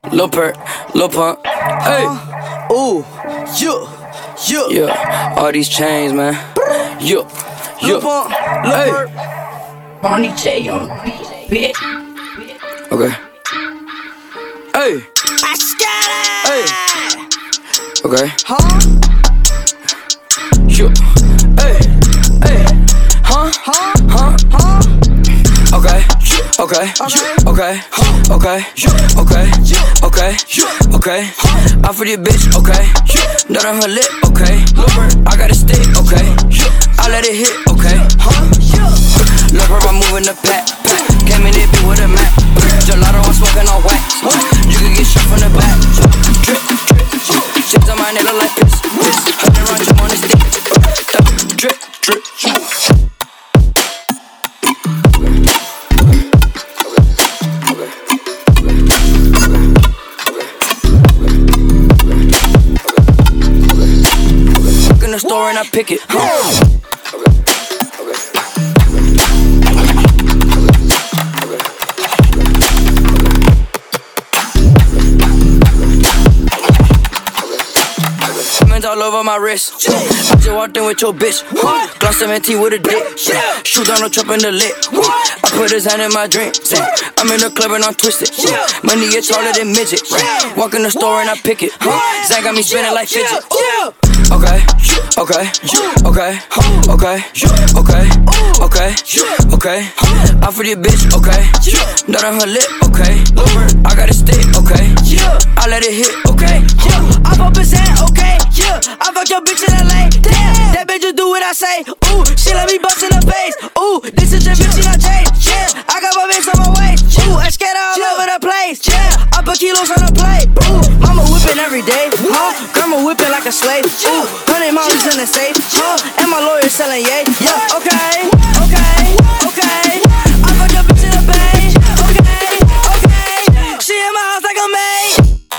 Lil Perk, Lil Pump, hey. Ooh, Yeah, all these chains, man. Lil Pump, Lil Hey. Perk. Ronnie J on the beat, bitch. Okay. Hey, I got it. hey. Okay. Huh? Yeah. Hey, hey. Huh? Okay. Okay. Okay. Okay. I for the bitch. Okay. Nut on her lip. Okay. I got a stick. Okay. I let it hit. Okay. Look where I'm moving the pack. Came in it big with a Mac. Gelato, I'm smoking on wax. You can get shot from the back. Drip. Shit on my neck look like piss. 100 round jump on the stick. Drip. In the store and I pick it. Diamonds all over my wrist. I just walked in with your bitch. Gloss 17 with a dick. Shoot Donald Trump in the lip. I put his hand in my drink. I'm in the club and I'm twisted. Money get taller than midget. Walk in the store and I pick it. Zach got me spinning like fidget. Okay. I for the bitch. Okay. Nut on her lip. Okay. I got a stick. Okay. I let it hit. Okay. I pop his head, okay, yeah. I fuck your bitch in LA, damn. That bitch just do what I say, ooh. She let me bust in the face, ooh. This is your bitch in a J, yeah. I got my bitch on my waist, ooh. I scared all over the place, yeah. I put kilos on the plate, ooh. Mama whipping every day, huh? Grandma whipping like a slave, ooh. 100 miles in the safe, huh? And my lawyer selling yay, yeah. Okay. I fuck your bitch in the bay, okay. She in my house like a maid.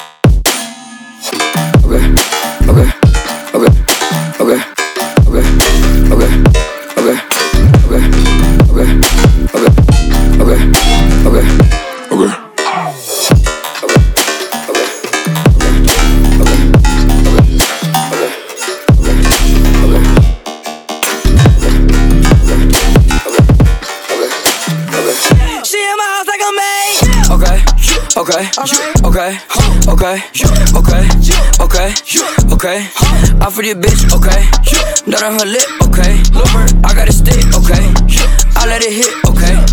Okay. I for the bitch. Okay. Nut on her lip. Okay. I got a stick. Okay. I let it hit. Okay.